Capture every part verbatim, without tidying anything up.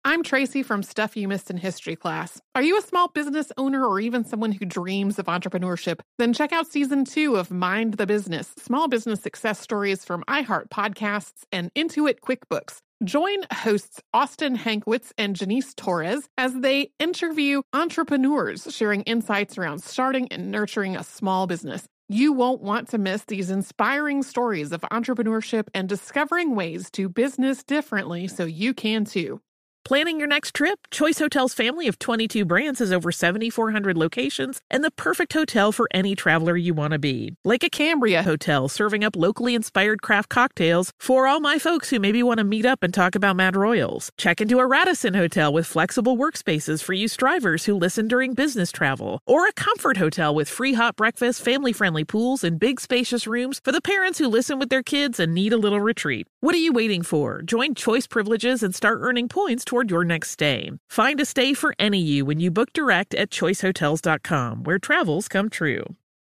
I'm Tracy from Stuff You Missed in History class. Are you a small business owner or even someone who dreams of entrepreneurship? Then check out season two of Mind the Business, small business success stories from iHeart Podcasts and Intuit QuickBooks. Join hosts Austin Hankwitz and Janice Torres as they interview entrepreneurs sharing insights around starting and nurturing a small business. You won't want to miss these inspiring stories of entrepreneurship and discovering ways to business differently so you can too. Planning your next trip? Choice Hotels' family of twenty-two brands has over seventy-four hundred locations and the perfect hotel for any traveler you want to be. Like a Cambria Hotel, serving up locally inspired craft cocktails for all my folks who maybe want to meet up and talk about Mad Royals. Check into a Radisson Hotel with flexible workspaces for you strivers who listen during business travel. Or a Comfort Hotel with free hot breakfast, family-friendly pools, and big spacious rooms for the parents who listen with their kids and need a little retreat. What are you waiting for? Join Choice Privileges and start earning points toward your next stay. Find a stay for any you when you book direct at choice hotels dot com, where travels come true.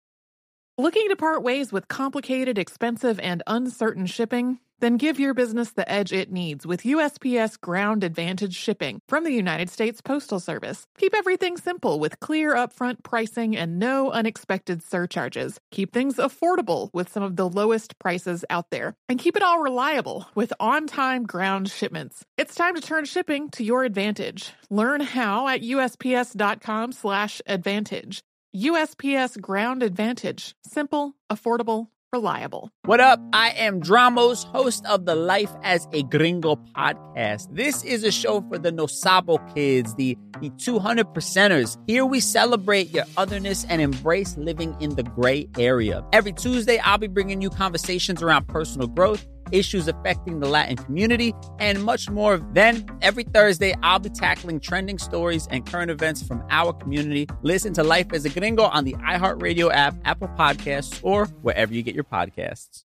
Looking to part ways with complicated, expensive, and uncertain shipping? Then give your business the edge it needs with U S P S Ground Advantage shipping from the United States Postal Service. Keep everything simple with clear upfront pricing and no unexpected surcharges. Keep things affordable with some of the lowest prices out there. And keep it all reliable with on-time ground shipments. It's time to turn shipping to your advantage. Learn how at U S P S dot com slash advantage. U S P S Ground Advantage. Simple, affordable, reliable. What up? I am Dramos, host of the Life as a Gringo podcast. This is a show for the No Sabo kids, the, the two hundred percenters. Here we celebrate your otherness and embrace living in the gray area. Every Tuesday, I'll be bringing you conversations around personal growth, issues affecting the Latin community, and much more. Then, every Thursday, I'll be tackling trending stories and current events from our community. Listen to Life as a Gringo on the iHeartRadio app, Apple Podcasts, or wherever you get your podcasts.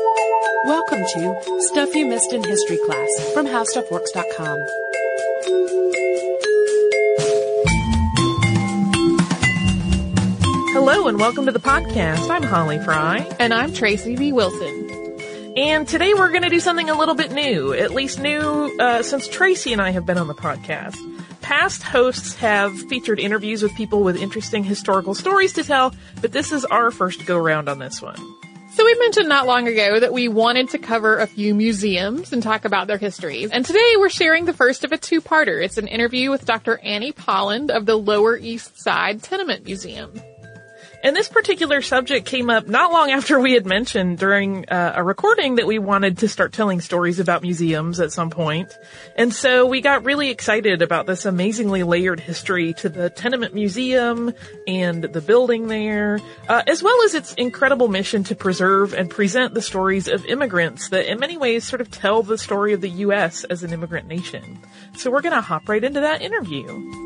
Welcome to Stuff You Missed in History class from how stuff works dot com. Hello and welcome to the podcast. I'm Holly Fry. And I'm Tracy V. Wilson. And today we're going to do something a little bit new, at least new uh, since Tracy and I have been on the podcast. Past hosts have featured interviews with people with interesting historical stories to tell, but this is our first go-round on this one. So we mentioned not long ago that we wanted to cover a few museums and talk about their histories. And today we're sharing the first of a two-parter. It's an interview with Doctor Annie Polland of the Lower East Side Tenement Museum. And this particular subject came up not long after we had mentioned during uh, a recording that we wanted to start telling stories about museums at some point. And so we got really excited about this amazingly layered history to the Tenement Museum and the building there, uh, as well as its incredible mission to preserve and present the stories of immigrants that in many ways sort of tell the story of the U S as an immigrant nation. So we're going to hop right into that interview.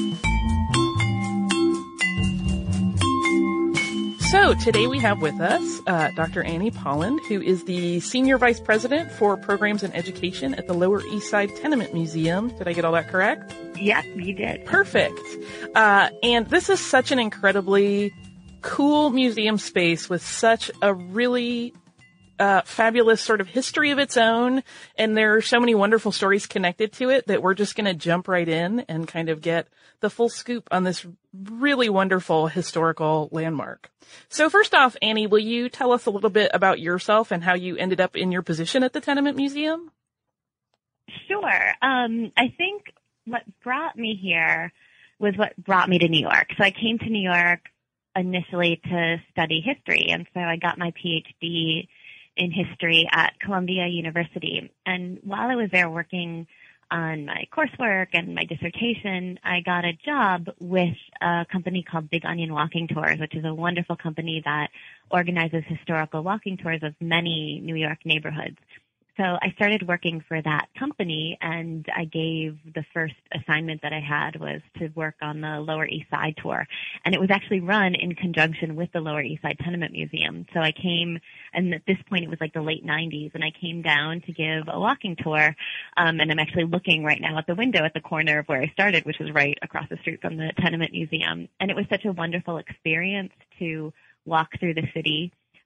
So today we have with us uh, Doctor Annie Polland, who is the Senior Vice President for Programs and Education at the Lower East Side Tenement Museum. Did I get all that correct? Yes, you did. Perfect. Uh, and this is such an incredibly cool museum space with such a really uh fabulous sort of history of its own. And there are so many wonderful stories connected to it that we're just going to jump right in and kind of get the full scoop on this really wonderful historical landmark. So first off, Annie, will you tell us a little bit about yourself and how you ended up in your position at the Tenement Museum? Sure. Um, I think what brought me here was what brought me to New York. So I came to New York initially to study history, and so I got my P H D in history at Columbia University. And while I was there working on my coursework and my dissertation, I got a job with a company called Big Onion Walking Tours, which is a wonderful company that organizes historical walking tours of many New York neighborhoods. So I started working for that company, and I gave the first assignment that I had was to work on the Lower East Side tour. And it was actually run in conjunction with the Lower East Side Tenement Museum. So I came, and at this point it was like the late nineties, and I came down to give a walking tour. Um, and I'm actually looking right now at the window at the corner of where I started, which was right across the street from the Tenement Museum. And it was such a wonderful experience to walk through the city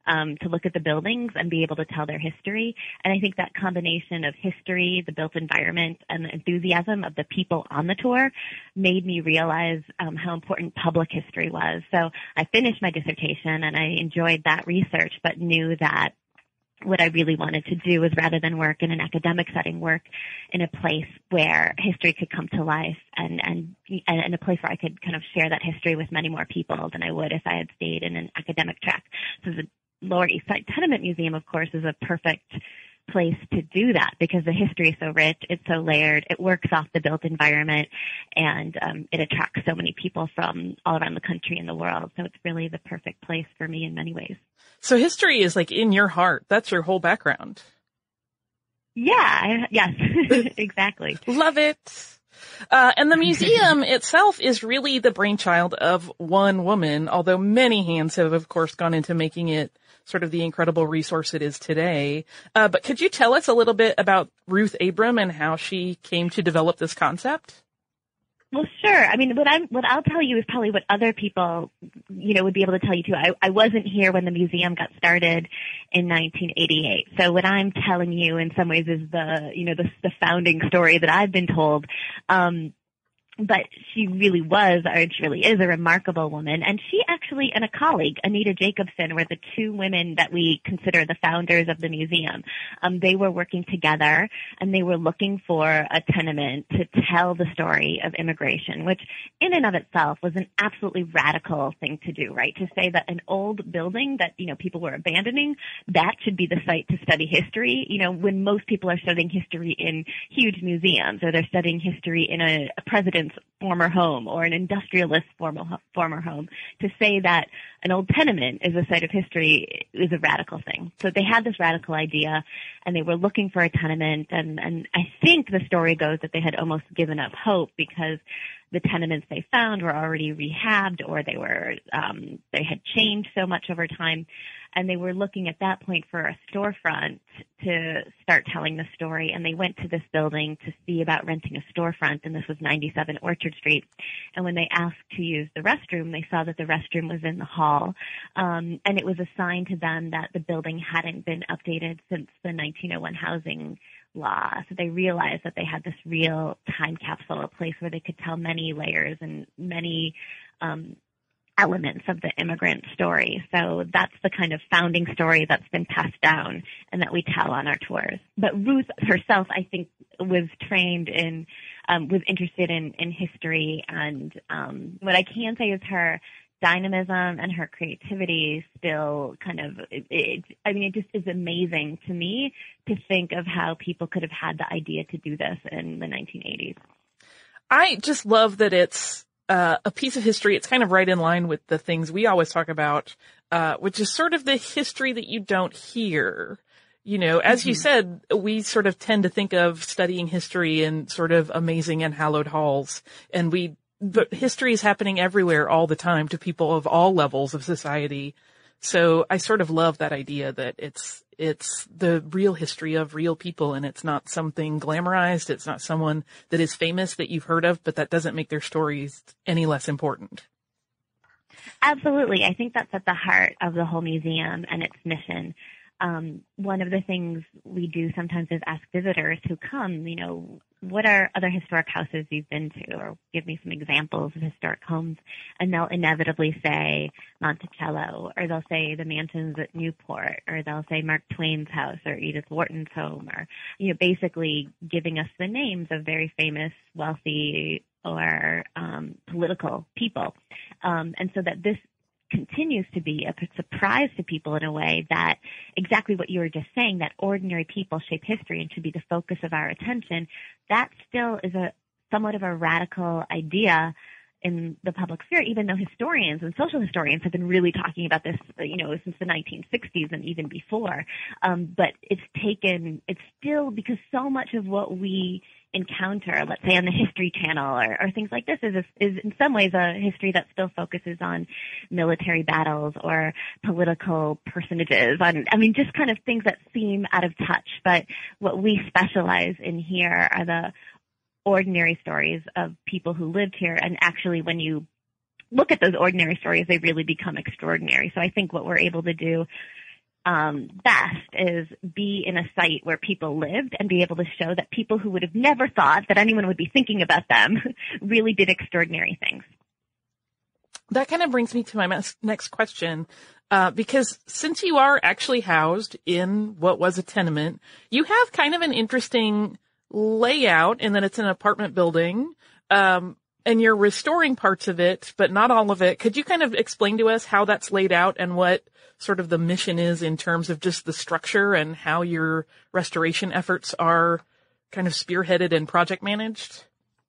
um, to look at the buildings and be able to tell their history. And I think that combination of history, the built environment, and the enthusiasm of the people on the tour made me realize um, how important public history was. So I finished my dissertation and I enjoyed that research, but knew that what I really wanted to do was, rather than work in an academic setting, work in a place where history could come to life and, and, and a place where I could kind of share that history with many more people than I would if I had stayed in an academic track. So the Lower East Side Tenement Museum, of course, is a perfect place to do that because the history is so rich, it's so layered, it works off the built environment, and um, it attracts so many people from all around the country and the world. So it's really the perfect place for me in many ways. So history is like in your heart. That's your whole background. Yeah, I, yes, exactly. Love it. Uh, and the museum itself is really the brainchild of one woman, although many hands have, of course, gone into making it sort of the incredible resource it is today. Uh, but could you tell us a little bit about Ruth Abram and how she came to develop this concept? Well, sure. I mean, what I'm, what I'll tell you is probably what other people, you know, would be able to tell you too. I, I wasn't here when the museum got started in nineteen eighty-eight. So what I'm telling you in some ways is the, you know, the, the founding story that I've been told. Um, But she really was, or she really is, a remarkable woman. And she actually and a colleague, Anita Jacobson, were the two women that we consider the founders of the museum. Um, they were working together, and they were looking for a tenement to tell the story of immigration, which in and of itself was an absolutely radical thing to do, right? To say that an old building that, you know, people were abandoning, that should be the site to study history, you know, when most people are studying history in huge museums, or they're studying history in a, a president's former home or an industrialist's former, former home. To say that an old tenement is a site of history is a radical thing. So they had this radical idea, and they were looking for a tenement, and, and I think the story goes that they had almost given up hope because the tenements they found were already rehabbed, or they were um, they had changed so much over time, and they were looking at that point for a storefront to start telling the story. And they went to this building to see about renting a storefront, and this was ninety-seven Orchard Street. And when they asked to use the restroom, they saw that the restroom was in the hall, um, and it was a sign to them that the building hadn't been updated since the nineteen oh one housing law. So they realized that they had this real time capsule, a place where they could tell many layers and many um, elements of the immigrant story. So that's the kind of founding story that's been passed down and that we tell on our tours. But Ruth herself, I think, was trained in, um, was interested in, in history. And um, what I can say is her dynamism and her creativity still kind of, it, it, I mean, it just is amazing to me to think of how people could have had the idea to do this in the nineteen eighties. I just love that it's uh, a piece of history. It's kind of right in line with the things we always talk about, uh, which is sort of the history that you don't hear. You know, as mm-hmm. you said, we sort of tend to think of studying history in sort of amazing and hallowed halls, and we But history is happening everywhere all the time to people of all levels of society. So I sort of love that idea that it's, it's the real history of real people, and it's not something glamorized. It's not someone that is famous that you've heard of, but that doesn't make their stories any less important. Absolutely. I think that's at the heart of the whole museum and its mission. Um, one of the things we do sometimes is ask visitors who come, you know, what are other historic houses you've been to, or give me some examples of historic homes, and they'll inevitably say Monticello, or they'll say the mansions at Newport, or they'll say Mark Twain's house or Edith Wharton's home, or, you know, basically giving us the names of very famous, wealthy, or um, political people. Um, and so that this continues to be a surprise to people in a way that exactly what you were just saying, that ordinary people shape history and should be the focus of our attention, that still is a somewhat of a radical idea in the public sphere, even though historians and social historians have been really talking about this, you know, since the nineteen sixties and even before. Um, but it's taken, it's still, because so much of what we encounter, let's say on the History Channel or, or things like this, is, is in some ways a history that still focuses on military battles or political personages. On, I mean, just kind of things that seem out of touch. But what we specialize in here are the ordinary stories of people who lived here. And actually, when you look at those ordinary stories, they really become extraordinary. So I think what we're able to do um, best is be in a site where people lived and be able to show that people who would have never thought that anyone would be thinking about them really did extraordinary things. That kind of brings me to my next question, uh, because since you are actually housed in what was a tenement, you have kind of an interesting layout in that it's an apartment building, um, and you're restoring parts of it, but not all of it. Could you kind of explain to us how that's laid out and what sort of the mission is in terms of just the structure and how your restoration efforts are kind of spearheaded and project managed?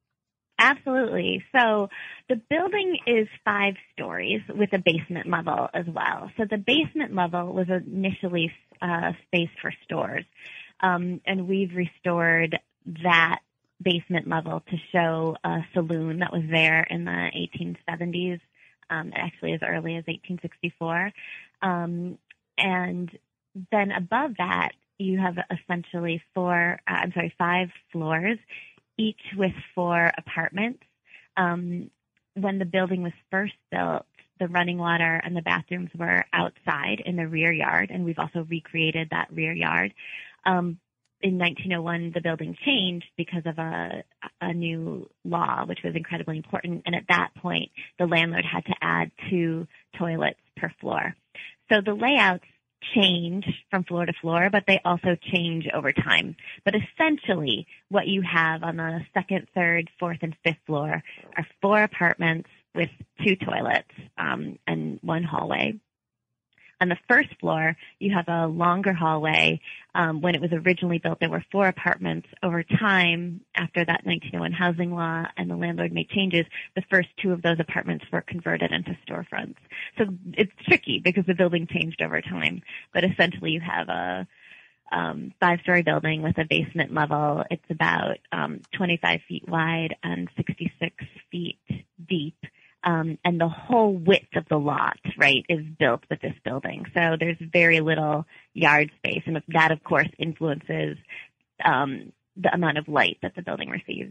Absolutely. So the building is five stories with a basement level as well. So the basement level was initially uh, space for stores, um, and we've restored that basement level to show a saloon that was there in the eighteen seventies, um, actually as early as eighteen sixty-four. Um, and then above that, you have essentially four, uh, I'm sorry, five floors, each with four apartments. Um, when the building was first built, the running water and the bathrooms were outside in the rear yard, and we've also recreated that rear yard. Um, in nineteen oh one, the building changed because of a, a new law, which was incredibly important. And at that point, the landlord had to add two toilets per floor. So the layouts change from floor to floor, but they also change over time. But essentially, what you have on the second, third, fourth, and fifth floor are four apartments with two toilets um, and one hallway. On the first floor, you have a longer hallway. Um, when it was originally built, there were four apartments. Over time, after that nineteen oh one housing law and the landlord made changes, the first two of those apartments were converted into storefronts. So it's tricky because the building changed over time. But essentially, you have a um, five-story building with a basement level. It's about um, twenty-five feet wide and sixty-six feet deep. Um, and the whole width of the lot, right, is built with this building. So there's very little yard space, and that, of course, influences um, the amount of light that the building receives.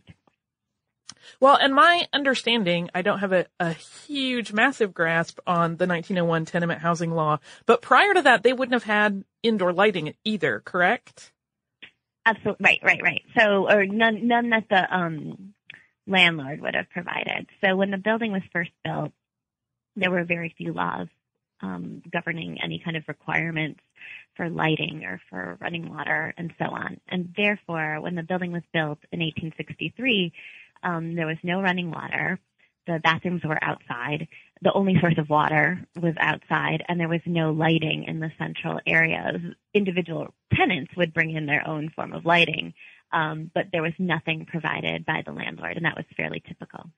Well, and my understanding, I don't have a, a huge, massive grasp on the nineteen oh one tenement housing law, but prior to that, they wouldn't have had indoor lighting either, correct? Absolutely, right, right, right. So, or none, none that the um, landlord would have provided. So when the building was first built, there were very few laws um, governing any kind of requirements for lighting or for running water and so on. And therefore, when the building was built in eighteen sixty-three, um, there was no running water. The bathrooms were outside. The only source of water was outside, and there was no lighting in the central areas. Individual tenants would bring in their own form of lighting, um, but there was nothing provided by the landlord, and that was fairly typical.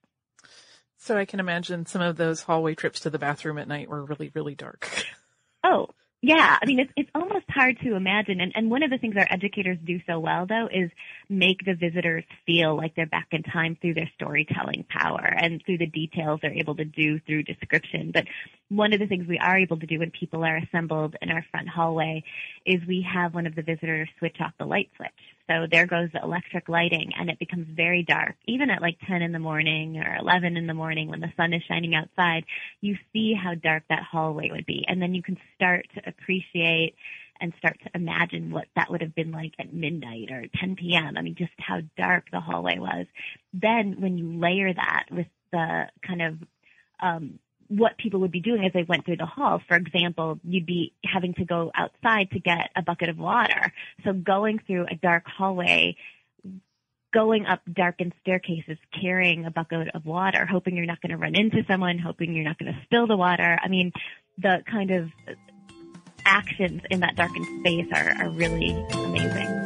So I can imagine some of those hallway trips to the bathroom at night were really, really dark. Oh, yeah. I mean, it's, it's almost hard to imagine. And, and one of the things our educators do so well, though, is make the visitors feel like they're back in time through their storytelling power and through the details they're able to do through description. But one of the things we are able to do when people are assembled in our front hallway is we have one of the visitors switch off the light switch. So there goes the electric lighting, and it becomes very dark. Even at like ten in the morning or eleven in the morning when the sun is shining outside, you see how dark that hallway would be. And then you can start to appreciate and start to imagine what that would have been like at midnight or ten p.m. I mean, just how dark the hallway was. Then when you layer that with the kind of um, what people would be doing as they went through the halls. For example, you'd be having to go outside to get a bucket of water. So going through a dark hallway, going up darkened staircases, carrying a bucket of water, hoping you're not going to run into someone, hoping you're not going to spill the water. I mean, the kind of actions in that darkened space are, are really amazing.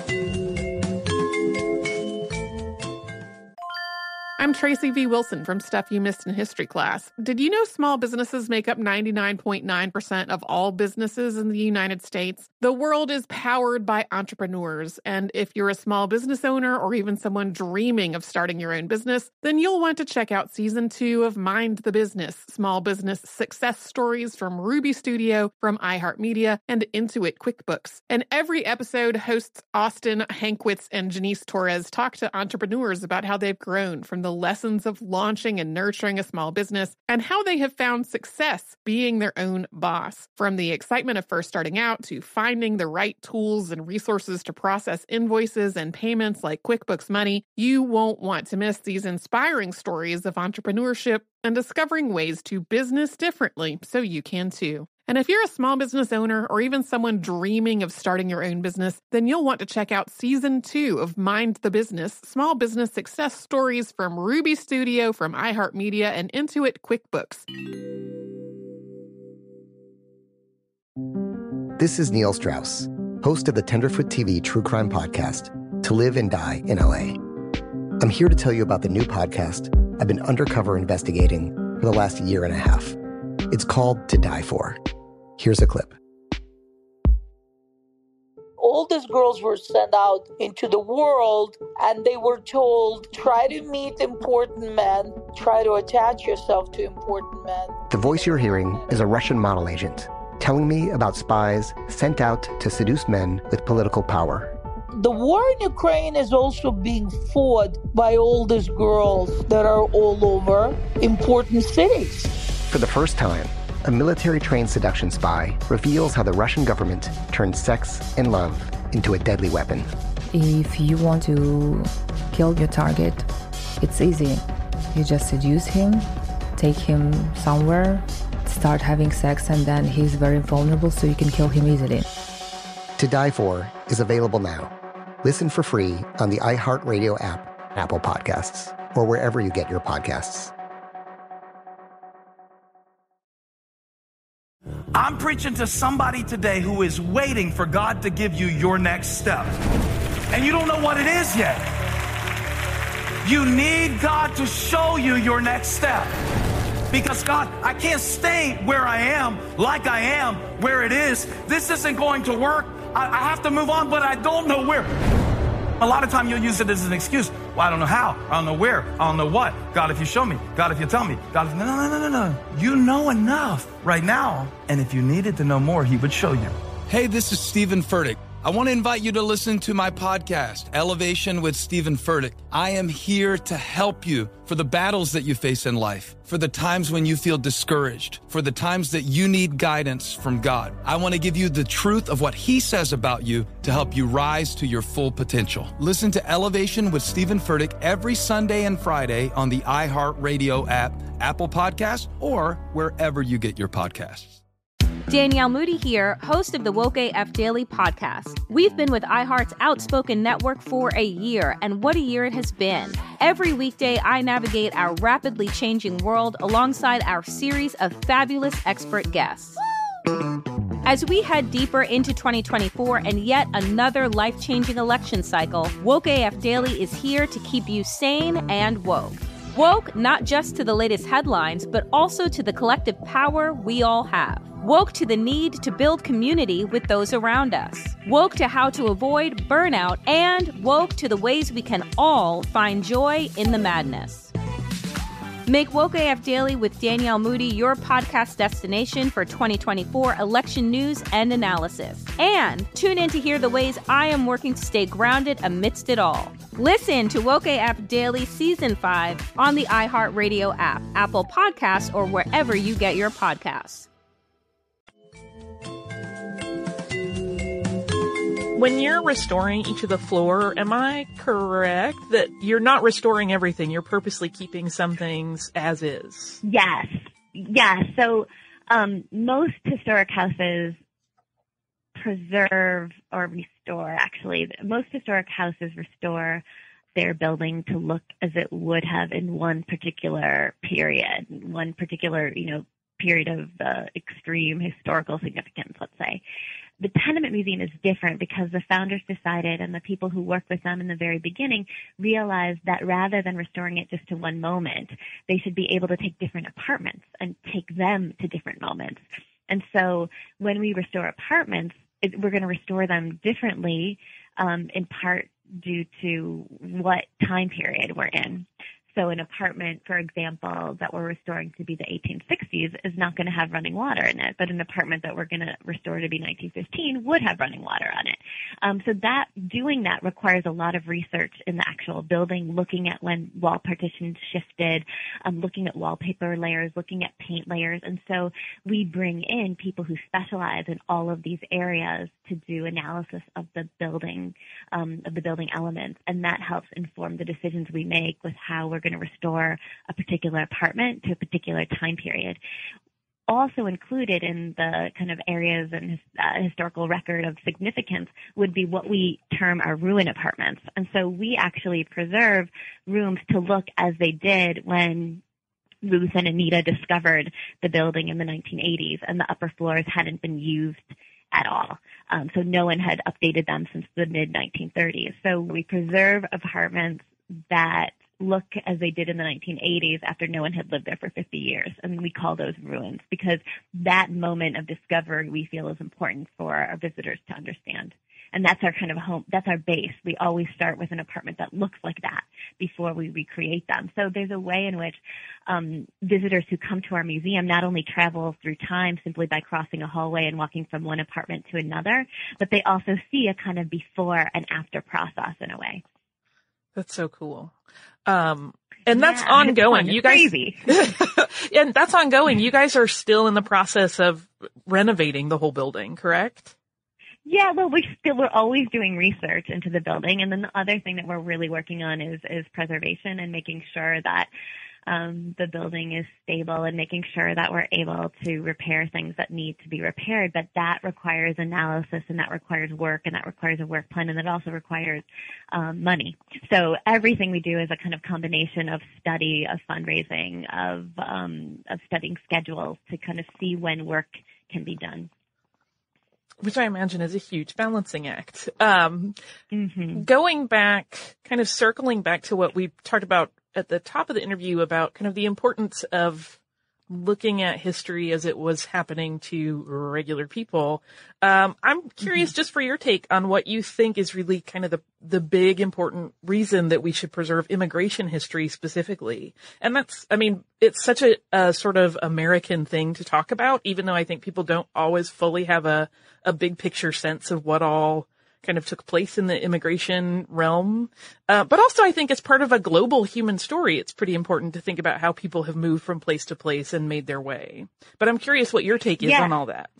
I'm Tracy V. Wilson from Stuff You Missed in History Class. Did you know small businesses make up ninety-nine point nine percent of all businesses in the United States? The world is powered by entrepreneurs, and if you're a small business owner or even someone dreaming of starting your own business, then you'll want to check out Season two of Mind the Business, Small Business Success Stories from Ruby Studio, from iHeartMedia, and Intuit QuickBooks. And every episode, hosts Austin Hankwitz and Janice Torres talk to entrepreneurs about how they've grown from the the lessons of launching and nurturing a small business and how they have found success being their own boss. From the excitement of first starting out to finding the right tools and resources to process invoices and payments like QuickBooks Money, you won't want to miss these inspiring stories of entrepreneurship and discovering ways to business differently so you can too. And if you're a small business owner or even someone dreaming of starting your own business, then you'll want to check out season two of Mind the Business, Small Business Success Stories from Ruby Studio, from iHeartMedia, and Intuit QuickBooks. This is Neil Strauss, host of the Tenderfoot T V true crime podcast, To Live and Die in L A. I'm here to tell you about the new podcast I've been undercover investigating for the last year and a half. It's called To Die For. Here's a clip. All these girls were sent out into the world and they were told, try to meet important men, try to attach yourself to important men. The voice you're hearing is a Russian model agent telling me about spies sent out to seduce men with political power. The war in Ukraine is also being fought by all these girls that are all over important cities. For the first time, a military-trained seduction spy reveals how the Russian government turned sex and love into a deadly weapon. If you want to kill your target, it's easy. You just seduce him, take him somewhere, start having sex, and then he's very vulnerable, so you can kill him easily. To Die For is available now. Listen for free on the iHeartRadio app, Apple Podcasts, or wherever you get your podcasts. I'm preaching to somebody today who is waiting for God to give you your next step. And you don't know what it is yet. You need God to show you your next step. Because God, I can't stay where I am, like I am, where it is. This isn't going to work. I, I have to move on, but I don't know where. A lot of time you'll use it as an excuse. Well, I don't know how. I don't know where. I don't know what. God, if you show me. God, if you tell me. God, if... No, no, no, no, no. You know enough right now. And if you needed to know more, he would show you. Hey, this is Stephen Furtick. I want to invite you to listen to my podcast, Elevation with Stephen Furtick. I am here to help you for the battles that you face in life, for the times when you feel discouraged, for the times that you need guidance from God. I want to give you the truth of what he says about you to help you rise to your full potential. Listen to Elevation with Stephen Furtick every Sunday and Friday on the iHeartRadio app, Apple Podcasts, or wherever you get your podcasts. Danielle Moody here, host of the Woke A F Daily podcast. We've been with iHeart's Outspoken Network for a year, and what a year it has been. Every weekday, I navigate our rapidly changing world alongside our series of fabulous expert guests. As we head deeper into twenty twenty-four and yet another life-changing election cycle, Woke A F Daily is here to keep you sane and woke. Woke not just to the latest headlines, but also to the collective power we all have. Woke to the need to build community with those around us. Woke to how to avoid burnout, and woke to the ways we can all find joy in the madness. Make Woke A F Daily with Danielle Moody your podcast destination for twenty twenty-four election news and analysis. And tune in to hear the ways I am working to stay grounded amidst it all. Listen to Woke A F Daily Season five on the iHeartRadio app, Apple Podcasts, or wherever you get your podcasts. When you're restoring each of the floor, am I correct that you're not restoring everything? You're purposely keeping some things as is? Yes. Yeah. So um, most historic houses preserve or restore, actually. Most historic houses restore their building to look as it would have in one particular period, one particular, you know, period of uh, extreme historical significance, let's say. The Tenement Museum is different because the founders decided, and the people who worked with them in the very beginning realized that rather than restoring it just to one moment, they should be able to take different apartments and take them to different moments. And so when we restore apartments, it, we're going to restore them differently, um, in part due to what time period we're in. So an apartment, for example, that we're restoring to be the eighteen sixties is not going to have running water in it, but an apartment that we're going to restore to be nineteen fifteen would have running water on it. Um, so that doing that requires a lot of research in the actual building, looking at when wall partitions shifted, um, looking at wallpaper layers, looking at paint layers. And so we bring in people who specialize in all of these areas to do analysis of the building, um, of the building elements, and that helps inform the decisions we make with how we're going to restore a particular apartment to a particular time period. Also included in the kind of areas and uh, historical record of significance would be what we term our ruin apartments. And so we actually preserve rooms to look as they did when Ruth and Anita discovered the building in the nineteen eighties, and the upper floors hadn't been used at all. Um, so no one had updated them since the mid nineteen thirties. So we preserve apartments that look as they did in the nineteen eighties after no one had lived there for fifty years. And we call those ruins because that moment of discovery we feel is important for our visitors to understand. And that's our kind of home, that's our base. We always start with an apartment that looks like that before we recreate them. So there's a way in which um, visitors who come to our museum not only travel through time simply by crossing a hallway and walking from one apartment to another, but they also see a kind of before and after process in a way. That's so cool. Um, and that's yeah, ongoing. It's you guys, crazy. and that's ongoing. You guys are still in the process of renovating the whole building, correct? Yeah, well, we still, we're always doing research into the building. And then the other thing that we're really working on is, is preservation and making sure that um, the building is stable and making sure that we're able to repair things that need to be repaired. But that requires analysis, and that requires work, and that requires a work plan, and that also requires um, money. So everything we do is a kind of combination of study, of fundraising, of, um, of studying schedules to kind of see when work can be done. Which I imagine is a huge balancing act. Um, mm-hmm. Going back, kind of circling back to what we talked about at the top of the interview about kind of the importance of looking at history as it was happening to regular people. Um, I'm curious mm-hmm. just for your take on what you think is really kind of the, the big important reason that we should preserve immigration history specifically. And that's, I mean, it's such a, a sort of American thing to talk about, even though I think people don't always fully have a, a big picture sense of what all kind of took place in the immigration realm. Uh, but also I think as part of a global human story, it's pretty important to think about how people have moved from place to place and made their way. But I'm curious what your take is yeah. on all that.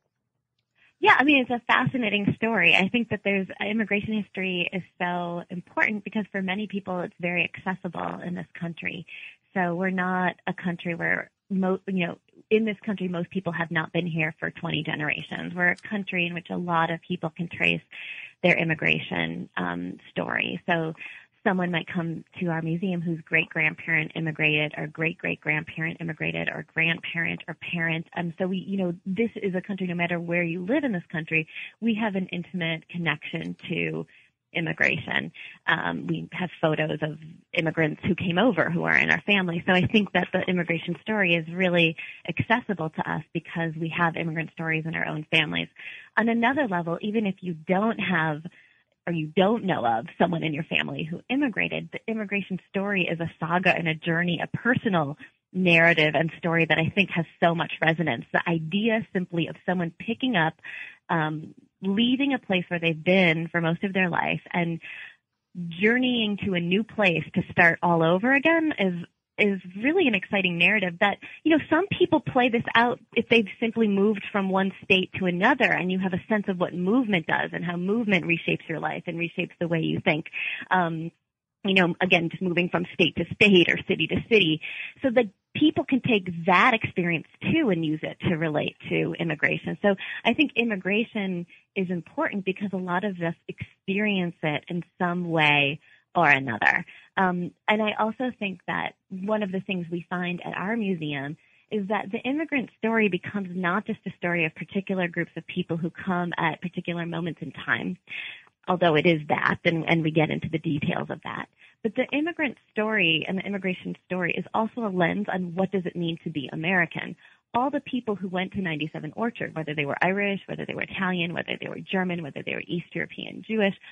Yeah, I mean, it's a fascinating story. I think that there's immigration history is so important because for many people it's very accessible in this country. So we're not a country where, mo- you know, in this country, most people have not been here for twenty generations. We're a country in which a lot of people can trace their immigration um, story. So someone might come to our museum whose great-grandparent immigrated or great-great-grandparent immigrated or grandparent or parent. And so we, you know, this is a country, no matter where you live in this country, we have an intimate connection to immigration. Um, we have photos of immigrants who came over who are in our family. So I think that the immigration story is really accessible to us because we have immigrant stories in our own families. On another level, even if you don't have or you don't know of someone in your family who immigrated, the immigration story is a saga and a journey, a personal narrative and story that I think has so much resonance. The idea simply of someone picking up um, leaving a place where they've been for most of their life and journeying to a new place to start all over again is is really an exciting narrative that, you know, some people play this out if they've simply moved from one state to another and you have a sense of what movement does and how movement reshapes your life and reshapes the way you think. Um, you know, again, just moving from state to state or city to city. So the people can take that experience too and use it to relate to immigration. So I think immigration is important because a lot of us experience it in some way or another. Um, and I also think that one of the things we find at our museum is that the immigrant story becomes not just a story of particular groups of people who come at particular moments in time, although it is that, and, and we get into the details of that. But the immigrant story and the immigration story is also a lens on what does it mean to be American. All the people who went to ninety-seven Orchard, whether they were Irish, whether they were Italian, whether they were German, whether they were East European, Jewish,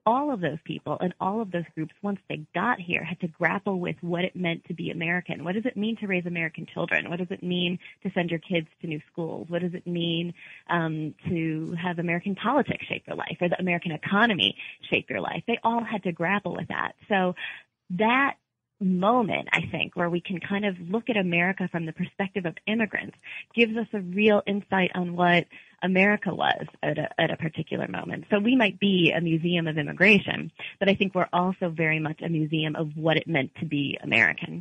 all of those people and all of those groups, once they got here, had to grapple with what it meant to be American. What does it mean to raise American children? What does it mean to send your kids to new schools? What does it mean um, to have American politics shape your life, or the American economy shape your life? They all had to grapple with that. So that moment, I think, where we can kind of look at America from the perspective of immigrants gives us a real insight on what America was at a, at a particular moment. So we might be a museum of immigration, but I think we're also very much a museum of what it meant to be American.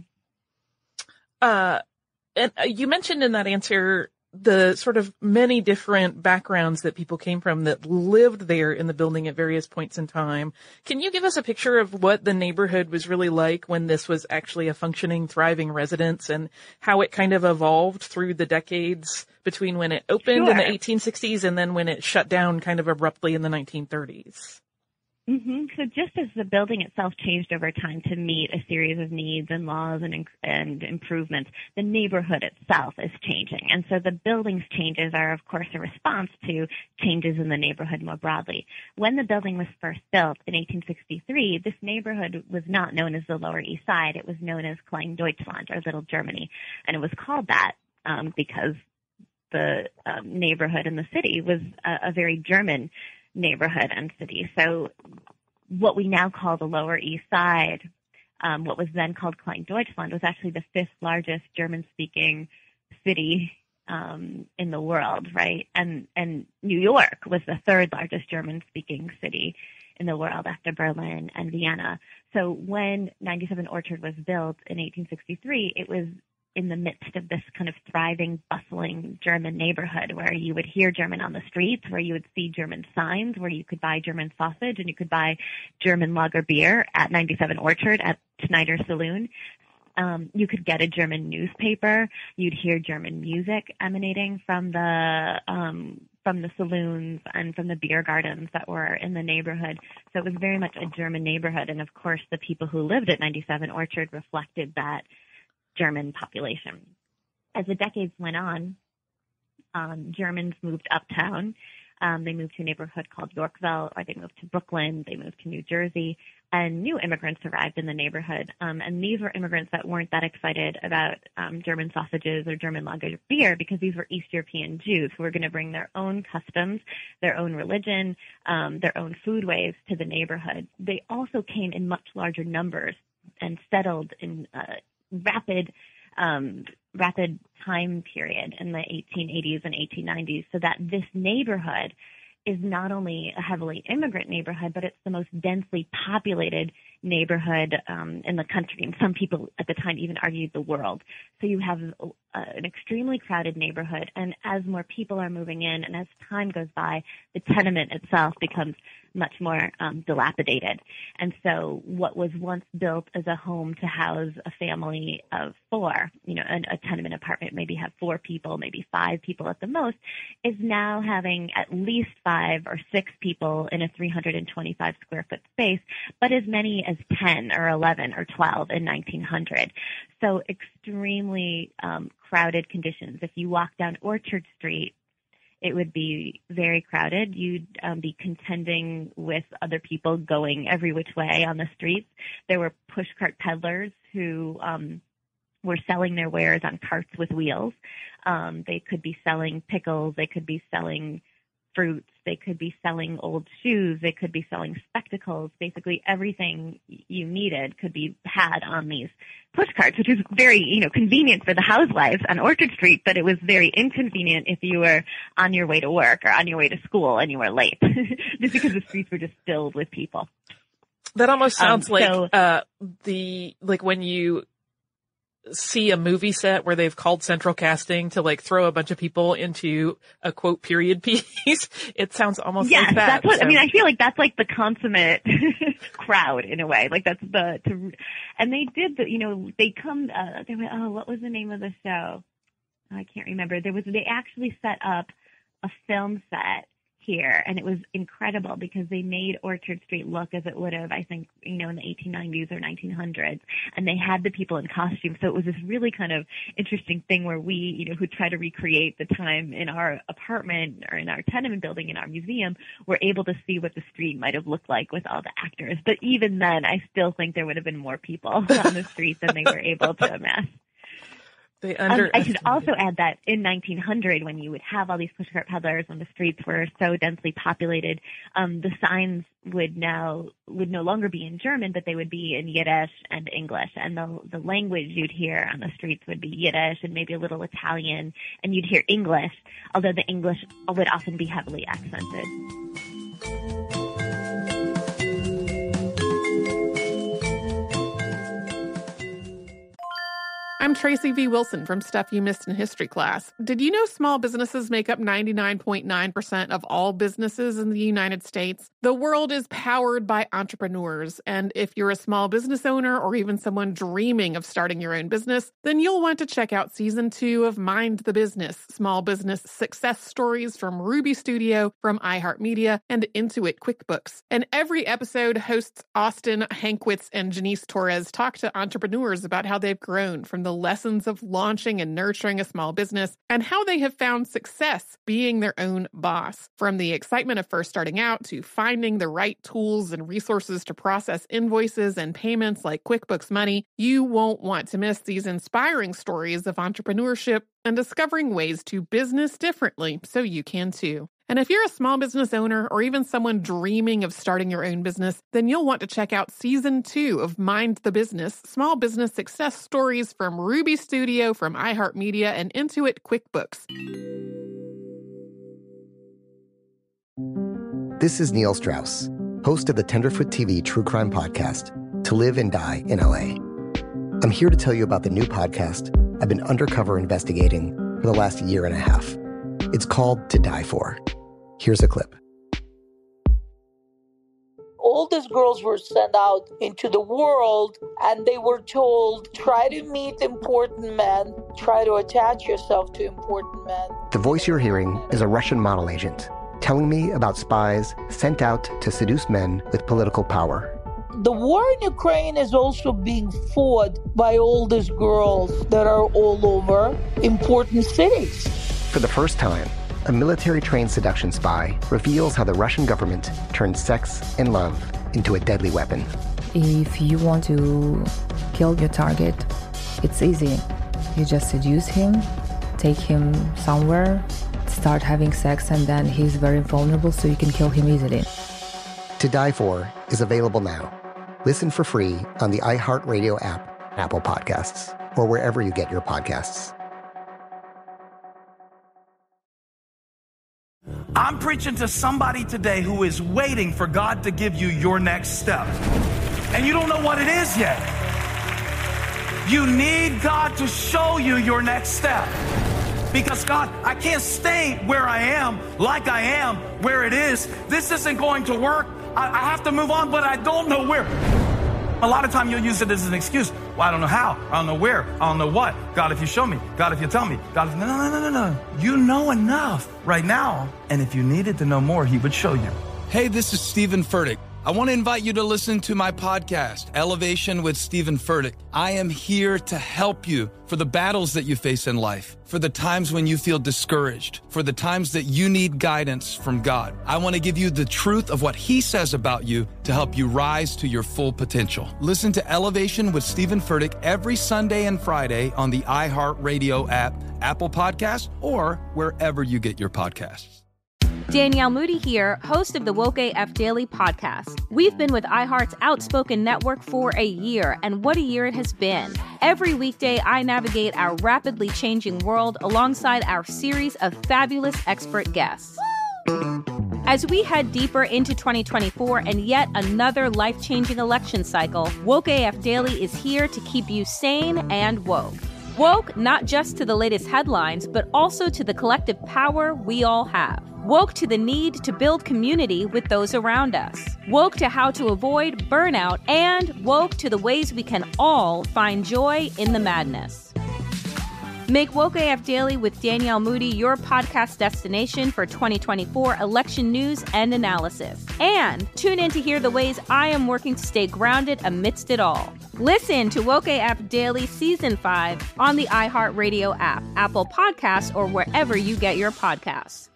Uh, and you mentioned in that answer the sort of many different backgrounds that people came from that lived there in the building at various points in time. Can you give us a picture of what the neighborhood was really like when this was actually a functioning, thriving residence, and how it kind of evolved through the decades between when it opened Sure. in the eighteen sixties and then when it shut down kind of abruptly in the nineteen thirties? Mm-hmm. So just as the building itself changed over time to meet a series of needs and laws and, and improvements, the neighborhood itself is changing. And so the building's changes are, of course, a response to changes in the neighborhood more broadly. When the building was first built in eighteen sixty-three, this neighborhood was not known as the Lower East Side. It was known as Klein Deutschland, or Little Germany. And it was called that um, because the um, neighborhood in the city was a, a very German neighborhood and city. So what we now call the Lower East Side, um, what was then called Klein Deutschland, was actually the fifth largest German-speaking city um, in the world, right? And and New York was the third largest German-speaking city in the world after Berlin and Vienna. So when ninety-seven Orchard was built in eighteen sixty-three, it was in the midst of this kind of thriving, bustling German neighborhood where you would hear German on the streets, where you would see German signs, where you could buy German sausage and you could buy German lager beer at ninety-seven Orchard at Schneider Saloon. Um, you could get a German newspaper. You'd hear German music emanating from the um, from the saloons and from the beer gardens that were in the neighborhood. So it was very much a German neighborhood. And of course, the people who lived at ninety-seven Orchard reflected that German population. As the decades went on, um, Germans moved uptown. Um, they moved to a neighborhood called Yorkville, or they moved to Brooklyn. They moved to New Jersey, and new immigrants arrived in the neighborhood. Um, and these were immigrants that weren't that excited about um, German sausages or German lager beer, because these were East European Jews who were going to bring their own customs, their own religion, um, their own foodways to the neighborhood. They also came in much larger numbers and settled in uh, rapid um, rapid time period in the eighteen eighties and eighteen nineties, so that this neighborhood is not only a heavily immigrant neighborhood, but it's the most densely populated neighborhood um, in the country. And some people at the time even argued the world. So you have uh, an extremely crowded neighborhood. And as more people are moving in and as time goes by, the tenement itself becomes much more um, dilapidated. And so what was once built as a home to house a family of four, you know, a, a tenement apartment maybe have four people, maybe five people at the most, is now having at least five or six people in a three hundred twenty-five square foot space, but as many as ten or eleven or twelve in nineteen hundred. So extremely um, crowded conditions. If you walk down Orchard Street, it would be very crowded. You'd um, be contending with other people going every which way on the streets. There were pushcart peddlers who um, were selling their wares on carts with wheels. Um, they could be selling pickles. They could be selling fruits. They could be selling old shoes. They could be selling spectacles. Basically everything you needed could be had on these push carts, which is very, you know, convenient for the housewives on Orchard Street, but it was very inconvenient if you were on your way to work or on your way to school and you were late, just because the streets were just filled with people. That almost sounds um, like so, uh the like when you see a movie set where they've called central casting to like throw a bunch of people into a quote period piece. It sounds almost yes, like that. That's what, so. I mean, I feel like that's like the consummate crowd in a way. Like that's the, to, and they did the, you know, they come, uh, they went, oh, what was the name of the show? I can't remember. There was, they actually set up a film set here, and it was incredible because they made Orchard Street look as it would have, I think, you know, in the eighteen nineties or nineteen hundreds, and they had the people in costume. So it was this really kind of interesting thing where we, you know, who try to recreate the time in our apartment or in our tenement building in our museum, were able to see what the street might have looked like with all the actors. But even then, I still think there would have been more people on the street than they were able to amass. They under- um, I should also add that in nineteen hundred, when you would have all these pushcart peddlers, when the streets were so densely populated, um, the signs would now would no longer be in German, but they would be in Yiddish and English. And the the language you'd hear on the streets would be Yiddish and maybe a little Italian, and you'd hear English, although the English would often be heavily accented. I'm Tracy V. Wilson from Stuff You Missed in History Class. Did you know small businesses make up ninety-nine point nine percent of all businesses in the United States? The world is powered by entrepreneurs, and if you're a small business owner or even someone dreaming of starting your own business, then you'll want to check out Season two of Mind the Business, Small Business Success Stories from Ruby Studio, from iHeartMedia, and Intuit QuickBooks. And every episode, hosts Austin Hankwitz and Janice Torres talk to entrepreneurs about how they've grown from the lessons of launching and nurturing a small business and how they have found success being their own boss. From the excitement of first starting out to finding the right tools and resources to process invoices and payments like QuickBooks Money, you won't want to miss these inspiring stories of entrepreneurship and discovering ways to business differently so you can too. And if you're a small business owner or even someone dreaming of starting your own business, then you'll want to check out Season two of Mind the Business, Small Business Success Stories from Ruby Studio, from iHeartMedia, and Intuit QuickBooks. This is Neil Strauss, host of the Tenderfoot T V true crime podcast, To Live and Die in L A. I'm here to tell you about the new podcast I've been undercover investigating for the last year and a half. It's called To Die For. Here's a clip. All these girls were sent out into the world and they were told, try to meet important men, try to attach yourself to important men. The voice you're hearing is a Russian model agent telling me about spies sent out to seduce men with political power. The war in Ukraine is also being fought by all these girls that are all over important cities. For the first time, a military-trained seduction spy reveals how the Russian government turned sex and love into a deadly weapon. If you want to kill your target, it's easy. You just seduce him, take him somewhere, start having sex, and then he's very vulnerable, so you can kill him easily. To Die For is available now. Listen for free on the iHeartRadio app, Apple Podcasts, or wherever you get your podcasts. I'm preaching to somebody today who is waiting for God to give you your next step. And you don't know what it is yet. You need God to show you your next step. Because God, I can't stay where I am, like I am, where it is. This isn't going to work. I, I have to move on, but I don't know where. A lot of time you'll use it as an excuse. Well, I don't know how. I don't know where. I don't know what. God, if you show me. God, if you tell me. God, if... No, no, no, no, no. You know enough right now. And if you needed to know more, he would show you. Hey, this is Stephen Furtick. I want to invite you to listen to my podcast, Elevation with Stephen Furtick. I am here to help you for the battles that you face in life, for the times when you feel discouraged, for the times that you need guidance from God. I want to give you the truth of what he says about you to help you rise to your full potential. Listen to Elevation with Stephen Furtick every Sunday and Friday on the iHeartRadio app, Apple Podcasts, or wherever you get your podcasts. Danielle Moody here, host of the Woke A F Daily podcast. We've been with iHeart's Outspoken Network for a year, and what a year it has been. Every weekday, I navigate our rapidly changing world alongside our series of fabulous expert guests. As we head deeper into twenty twenty-four and yet another life-changing election cycle, Woke A F Daily is here to keep you sane and woke. Woke not just to the latest headlines, but also to the collective power we all have. Woke to the need to build community with those around us. Woke to how to avoid burnout, and woke to the ways we can all find joy in the madness. Make Woke A F Daily with Danielle Moody your podcast destination for twenty twenty-four election news and analysis. And tune in to hear the ways I am working to stay grounded amidst it all. Listen to Woke A F Daily Season five on the iHeartRadio app, Apple Podcasts, or wherever you get your podcasts.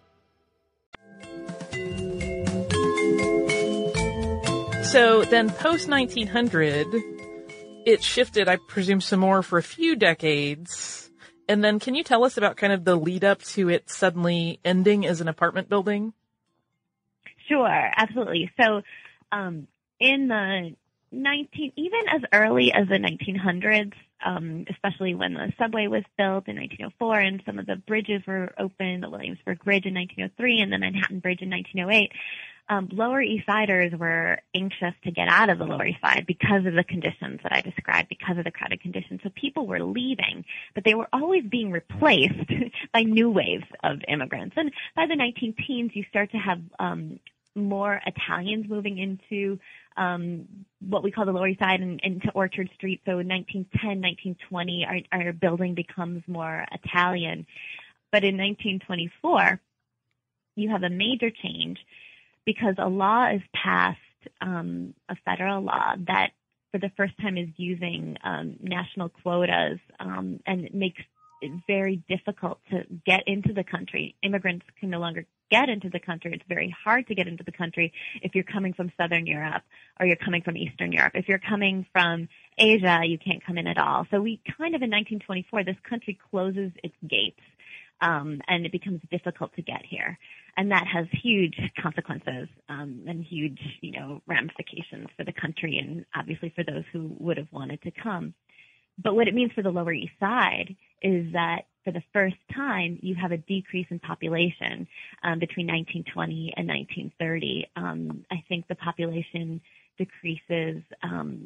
So then post nineteen hundred, it shifted, I presume, some more for a few decades. And then can you tell us about kind of the lead up to it suddenly ending as an apartment building? Sure, absolutely. So um, in the nineteen, even as early as the nineteen hundreds, um, especially when the subway was built in nineteen oh four and some of the bridges were opened, the Williamsburg Bridge in nineteen oh three and the Manhattan Bridge in nineteen oh eight, um, Lower East Siders were anxious to get out of the Lower East Side because of the conditions that I described, because of the crowded conditions. So people were leaving, but they were always being replaced by new waves of immigrants. And by the nineteen teens, you start to have um, more Italians moving into um, what we call the Lower East Side and into Orchard Street. So in nineteen ten, nineteen twenty, our, our building becomes more Italian. But in nineteen twenty-four, you have a major change because a law is passed, um, a federal law that for the first time is using um, national quotas, um, and it makes it very difficult to get into the country. Immigrants can no longer get into the country. It's very hard to get into the country if you're coming from Southern Europe or you're coming from Eastern Europe. If you're coming from Asia, you can't come in at all. So we kind of in nineteen twenty-four, this country closes its gates, um, and it becomes difficult to get here. And that has huge consequences um, and huge, you know, ramifications for the country and obviously for those who would have wanted to come. But what it means for the Lower East Side is that for the first time, you have a decrease in population um, between nineteen twenty and nineteen thirty. Um, I think the population decreases um,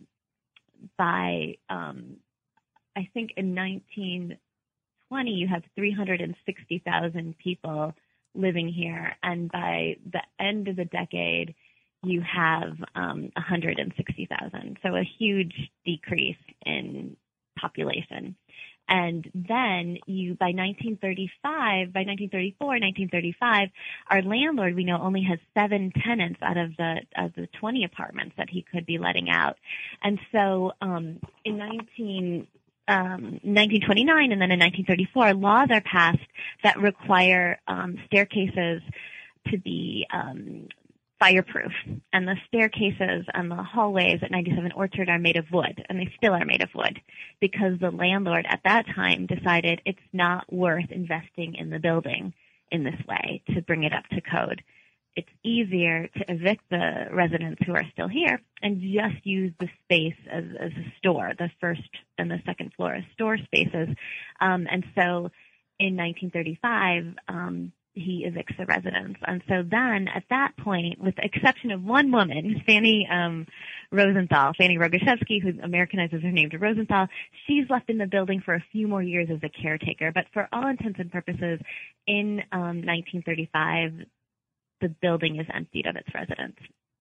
by, um, I think in nineteen twenty, you have three hundred sixty thousand people living here. And by the end of the decade, you have um, one hundred sixty thousand. So a huge decrease in population. And then you, by nineteen thirty-five, by nineteen thirty-four, nineteen thirty-five, our landlord, we know, only has seven tenants out of the, of the twenty apartments that he could be letting out. And so, um, in nineteen, um, nineteen twenty-nine and then in nineteen thirty-four, laws are passed that require, um, staircases to be, um, fireproof, and the staircases and the hallways at ninety-seven Orchard are made of wood, and they still are made of wood because the landlord at that time decided it's not worth investing in the building in this way to bring it up to code. It's easier to evict the residents who are still here and just use the space as, as a store, the first and the second floor as store spaces. Um, and so in nineteen thirty-five, um, he evicts the residents. And so then at that point, with the exception of one woman, Fanny um, Rosenthal, Fanny Rogoszewski, who Americanizes her name to Rosenthal, she's left in the building for a few more years as a caretaker. But for all intents and purposes, in um, nineteen thirty-five, the building is emptied of its residents.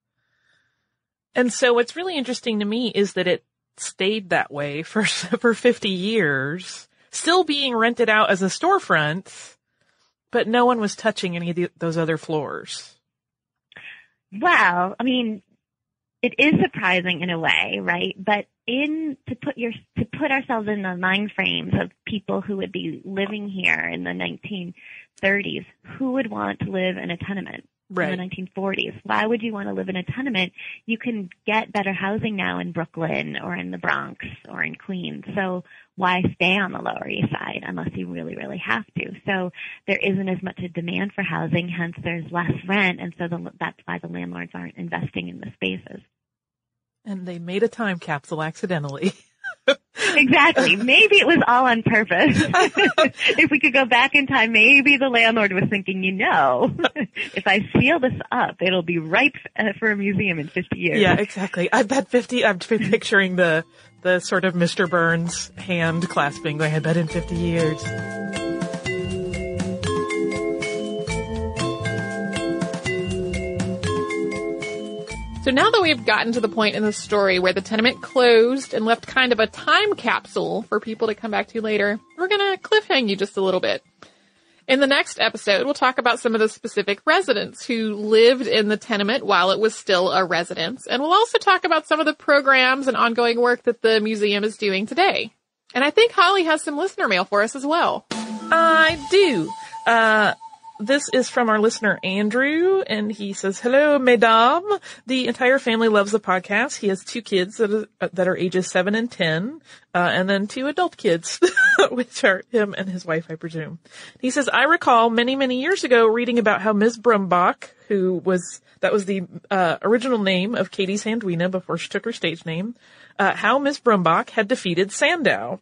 And so what's really interesting to me is that it stayed that way for for fifty years, still being rented out as a storefront, but no one was touching any of the, those other floors. Well, I mean, it is surprising in a way, right? But in to put your to put ourselves in the mind frames of people who would be living here in the nineteen thirties, who would want to live in a tenement right. in the nineteen forties? Why would you want to live in a tenement? You can get better housing now in Brooklyn or in the Bronx or in Queens. So why stay on the Lower East Side unless you really, really have to? So there isn't as much a demand for housing, hence there's less rent, and so the, that's why the landlords aren't investing in the spaces. And they made a time capsule accidentally. Exactly. Maybe it was all on purpose. If we could go back in time, maybe the landlord was thinking, you know, if I seal this up, it'll be ripe for a museum in fifty years. Yeah, exactly. I bet fifty, I'm picturing the, the sort of Mister Burns hand clasping, going, I bet in fifty years. So now that we've gotten to the point in the story where the tenement closed and left kind of a time capsule for people to come back to later, we're going to cliffhang you just a little bit. In the next episode, we'll talk about some of the specific residents who lived in the tenement while it was still a residence. And we'll also talk about some of the programs and ongoing work that the museum is doing today. And I think Holly has some listener mail for us as well. I do. Uh, This is from our listener, Andrew, and he says, hello, mesdames. The entire family loves the podcast. He has two kids that are, that are ages seven and ten, uh, and then two adult kids, which are him and his wife, I presume. He says, I recall many, many years ago reading about how Miz Brumbach, who was, that was the uh, original name of Katie Sandwina before she took her stage name, uh, how Miz Brumbach had defeated Sandow.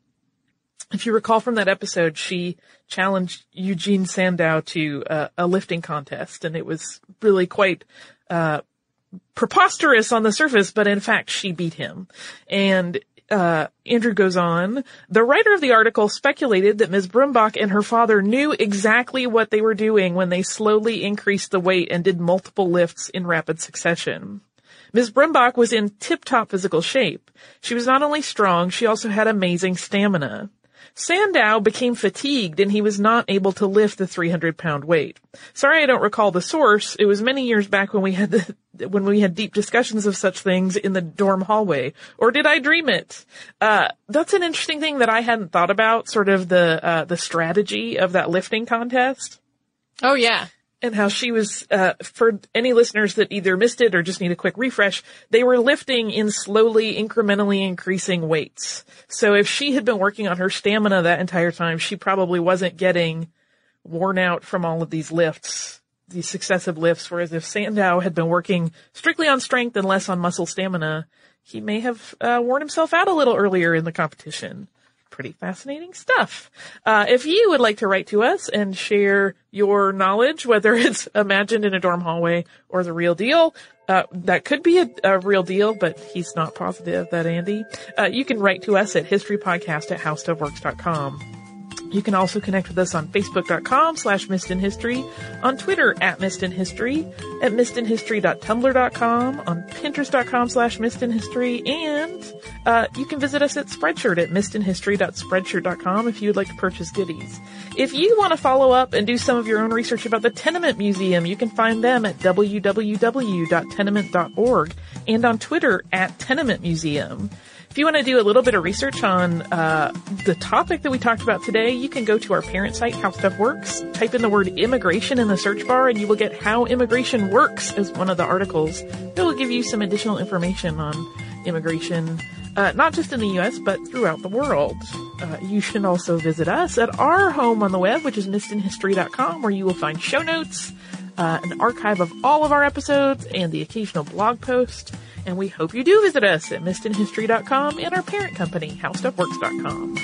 If you recall from that episode, she challenged Eugene Sandow to uh, a lifting contest, and it was really quite uh preposterous on the surface, but in fact, she beat him. And uh Andrew goes on, the writer of the article speculated that Miz Brumbach and her father knew exactly what they were doing when they slowly increased the weight and did multiple lifts in rapid succession. Miz Brumbach was in tip-top physical shape. She was not only strong, she also had amazing stamina. Sandow became fatigued and he was not able to lift the three hundred pound weight. Sorry I don't recall the source. It was many years back when we had the, when we had deep discussions of such things in the dorm hallway. Or did I dream it? Uh, that's an interesting thing that I hadn't thought about, sort of the, uh, the strategy of that lifting contest. Oh, yeah. And how she was, uh, for any listeners that either missed it or just need a quick refresh, they were lifting in slowly, incrementally increasing weights. So if she had been working on her stamina that entire time, she probably wasn't getting worn out from all of these lifts, these successive lifts. Whereas if Sandow had been working strictly on strength and less on muscle stamina, he may have uh, worn himself out a little earlier in the competition. Pretty fascinating stuff. Uh, if you would like to write to us and share your knowledge, whether it's imagined in a dorm hallway or the real deal, uh, that could be a, a real deal, but he's not positive, that Andy. Uh, you can write to us at historypodcast at howstuffworks dot com. You can also connect with us on Facebook.com slash Missed in History, on Twitter at Missed in History, at missedinhistory dot tumblr dot com, on Pinterest.com slash Missed in History, and uh, you can visit us at Spreadshirt at missedinhistory dot spreadshirt dot com if you would like to purchase goodies. If you want to follow up and do some of your own research about the Tenement Museum, you can find them at w w w dot tenement dot org and on Twitter at Tenement Museum. If you want to do a little bit of research on uh the topic that we talked about today, you can go to our parent site, How Stuff Works, type in the word immigration in the search bar, and you will get How Immigration Works as one of the articles. It will give you some additional information on immigration, uh not just in the U S, but throughout the world. Uh, you should also visit us at our home on the web, which is missed in history dot com, where you will find show notes, uh an archive of all of our episodes, and the occasional blog post. And we hope you do visit us at missed in history dot com and our parent company, how stuff works dot com.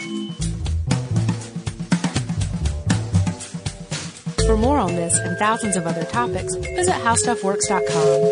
For more on this and thousands of other topics, visit how stuff works dot com.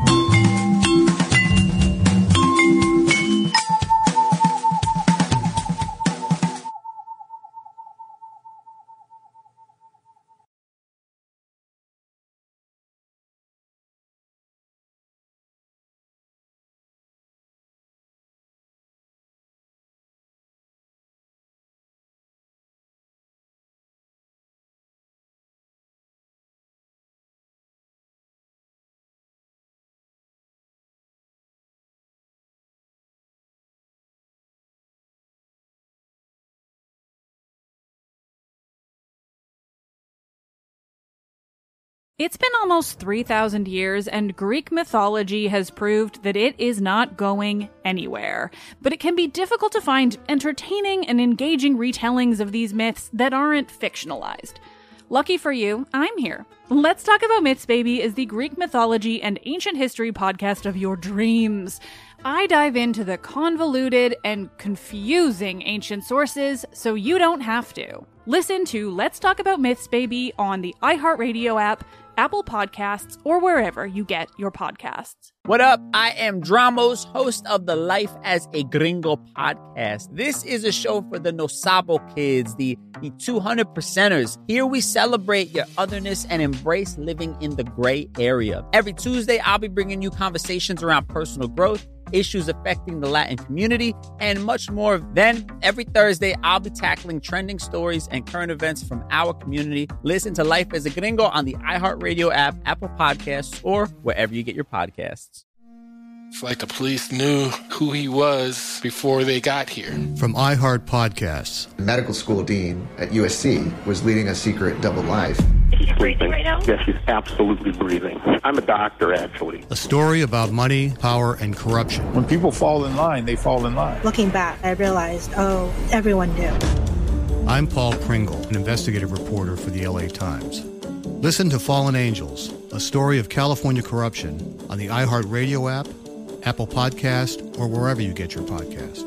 It's been almost three thousand years, and Greek mythology has proved that it is not going anywhere. But it can be difficult to find entertaining and engaging retellings of these myths that aren't fictionalized. Lucky for you, I'm here. Let's Talk About Myths, Baby is the Greek mythology and ancient history podcast of your dreams. I dive into the convoluted and confusing ancient sources so you don't have to. Listen to Let's Talk About Myths, Baby on the iHeartRadio app, Apple Podcasts, or wherever you get your podcasts. What up? I am Dramos, host of the Life as a Gringo podcast. This is a show for the No Sabo kids, the, the two hundred percenters. Here we celebrate your otherness and embrace living in the gray area. Every Tuesday, I'll be bringing you conversations around personal growth, issues affecting the Latin community, and much more. Then, every Thursday, I'll be tackling trending stories and current events from our community. Listen to Life as a Gringo on the iHeartRadio app, Apple Podcasts, or wherever you get your podcasts. It's like the police knew who he was before they got here. From iHeart Podcasts. The medical school dean at U S C was leading a secret double life. Is she breathing right now? Yes, she's absolutely breathing. I'm a doctor, actually. A story about money, power, and corruption. When people fall in line, they fall in line. Looking back, I realized, oh, everyone knew. I'm Paul Pringle, an investigative reporter for the L A Times. Listen to Fallen Angels, a story of California corruption on the iHeartRadio app, Apple Podcast, or wherever you get your podcasts.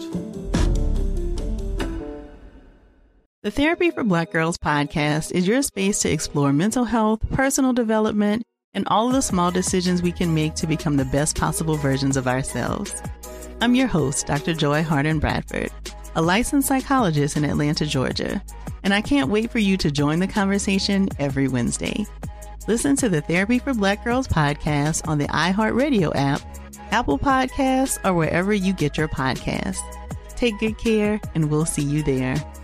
The Therapy for Black Girls podcast is your space to explore mental health, personal development, and all of the small decisions we can make to become the best possible versions of ourselves. I'm your host, Doctor Joy Harden Bradford, a licensed psychologist in Atlanta, Georgia, and I can't wait for you to join the conversation every Wednesday. Listen to the Therapy for Black Girls podcast on the iHeartRadio app, Apple Podcasts, or wherever you get your podcasts. Take good care, and we'll see you there.